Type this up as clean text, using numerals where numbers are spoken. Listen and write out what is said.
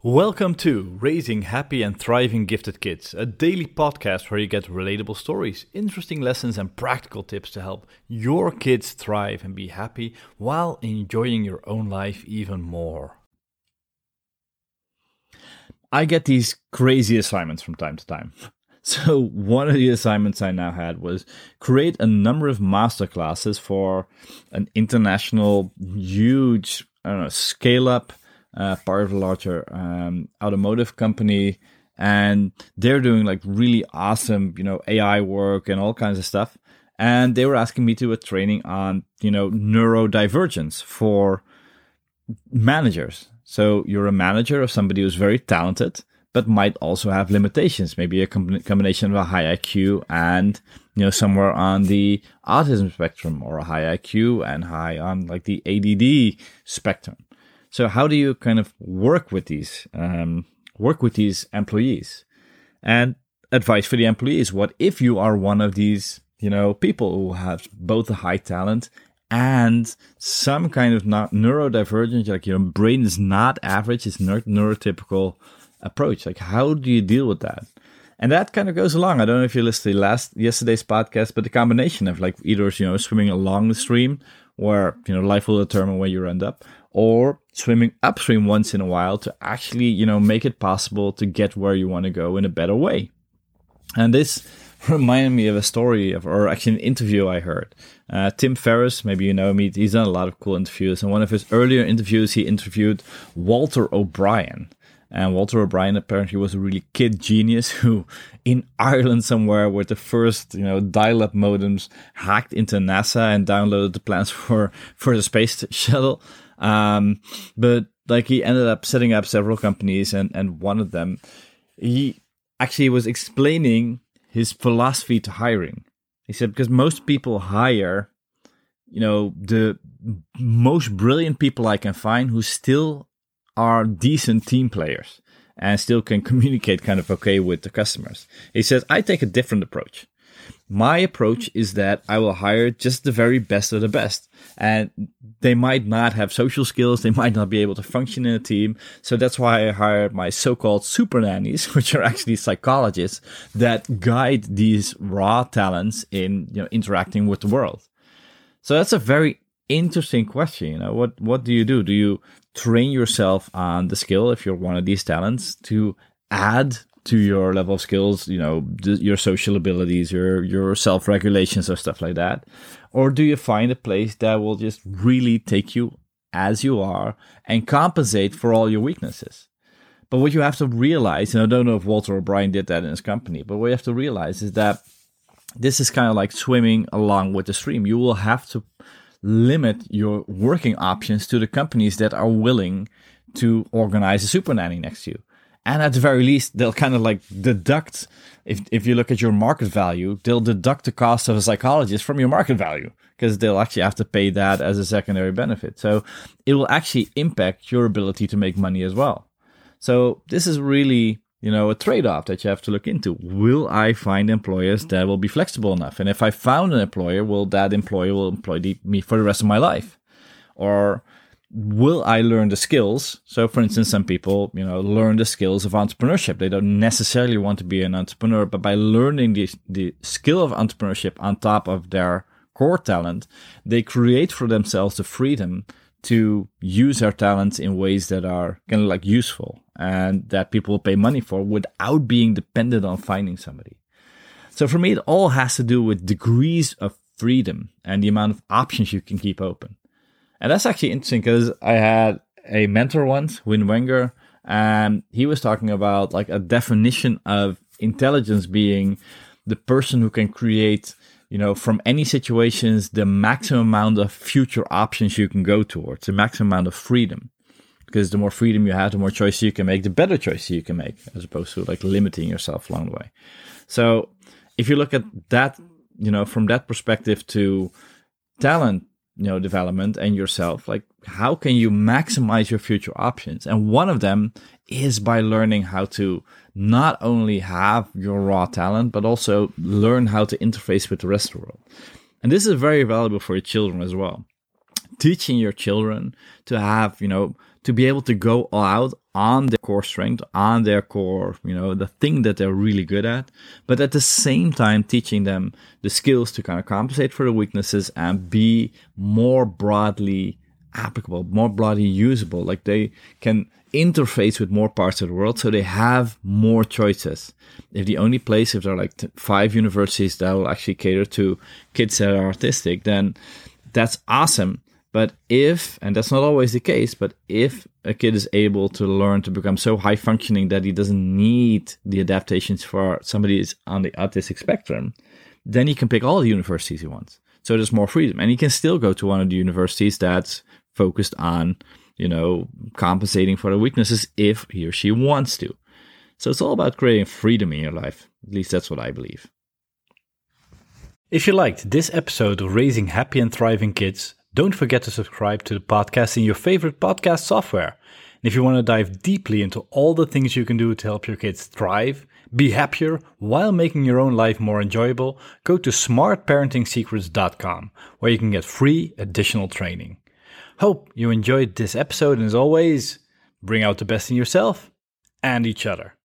Welcome to Raising Happy and Thriving Gifted Kids, a daily podcast where you get relatable stories, interesting lessons, and practical tips to help your kids thrive and be happy while enjoying your own life even more. I get these crazy assignments from time to time. So one of the assignments I now had was create a number of masterclasses for an international, huge, scale-up, part of a larger automotive company, and they're doing like really awesome, AI work and all kinds of stuff. And they were asking me to do a training on, neurodivergence for managers. So you're a manager of somebody who's very talented, but might also have limitations. Maybe a combination of a high IQ and, somewhere on the autism spectrum, or a high IQ and high on like the ADD spectrum. So how do you kind of work with these employees? And advice for the employees: what if you are one of these, people who have both a high talent and some kind of neurodivergence, like your brain is not average, it's not neurotypical approach. Like, how do you deal with that? And that kind of goes along. I don't know if you listened to yesterday's podcast, but the combination of like either, swimming along the stream where, life will determine where you end up, or swimming upstream once in a while to actually, make it possible to get where you want to go in a better way. And this reminded me of a story or actually an interview I heard. Tim Ferriss, maybe you know him, he's done a lot of cool interviews. And one of his earlier interviews, he interviewed Walter O'Brien. And Walter O'Brien apparently was a really kid genius who, in Ireland somewhere, with the first, dial-up modems, hacked into NASA and downloaded the plans for the space shuttle. But like he ended up setting up several companies, and one of them, he actually was explaining his philosophy to hiring. He said, because most people hire, the most brilliant people I can find who still are decent team players and still can communicate kind of okay with the customers. He says, I take a different approach. My approach is that I will hire just the very best of the best. And they might not have social skills. They might not be able to function in a team. So that's why I hired my so-called super nannies, which are actually psychologists that guide these raw talents in, interacting with the world. So that's a very interesting question. What do you do? Do you train yourself on the skill, if you're one of these talents, to add to your level of skills, your social abilities, your self-regulations or stuff like that? Or do you find a place that will just really take you as you are and compensate for all your weaknesses? But what you have to realize, and I don't know if Walter O'Brien did that in his company, but what you have to realize is that this is kind of like swimming along with the stream. You will have to limit your working options to the companies that are willing to organize a super nanny next to you. And at the very least, they'll kind of like deduct, if you look at your market value, they'll deduct the cost of a psychologist from your market value, because they'll actually have to pay that as a secondary benefit. So it will actually impact your ability to make money as well. So this is really, a trade-off that you have to look into. Will I find employers that will be flexible enough? And if I found an employer, will that employer employ me for the rest of my life? Or will I learn the skills? So, for instance, some people, learn the skills of entrepreneurship. They don't necessarily want to be an entrepreneur, but by learning the skill of entrepreneurship on top of their core talent, they create for themselves the freedom to use their talents in ways that are kind of like useful and that people will pay money for without being dependent on finding somebody. So for me, it all has to do with degrees of freedom and the amount of options you can keep open. And that's actually interesting, because I had a mentor once, Win Wenger, and he was talking about like a definition of intelligence being the person who can create, from any situations, the maximum amount of future options you can go towards, the maximum amount of freedom. Because the more freedom you have, the more choices you can make, the better choices you can make, as opposed to like limiting yourself along the way. So if you look at that, from that perspective to talent, development and yourself, like how can you maximize your future options? And one of them is by learning how to not only have your raw talent, but also learn how to interface with the rest of the world. And this is very valuable for your children as well. Teaching your children to have, to be able to go all out on their core strength, on their core, the thing that they're really good at, but at the same time teaching them the skills to kind of compensate for the weaknesses and be more broadly applicable, more broadly usable. Like they can interface with more parts of the world, so they have more choices. If there are like 5 universities that will actually cater to kids that are autistic, then that's awesome. But and that's not always the case, but if a kid is able to learn to become so high functioning that he doesn't need the adaptations for somebody who's on the autistic spectrum, then he can pick all the universities he wants. So there's more freedom. And he can still go to one of the universities that's focused on, compensating for the weaknesses if he or she wants to. So it's all about creating freedom in your life. At least that's what I believe. If you liked this episode of Raising Happy and Thriving Kids, don't forget to subscribe to the podcast in your favorite podcast software. And if you want to dive deeply into all the things you can do to help your kids thrive, be happier while making your own life more enjoyable, go to smartparentingsecrets.com, where you can get free additional training. Hope you enjoyed this episode, and as always, bring out the best in yourself and each other.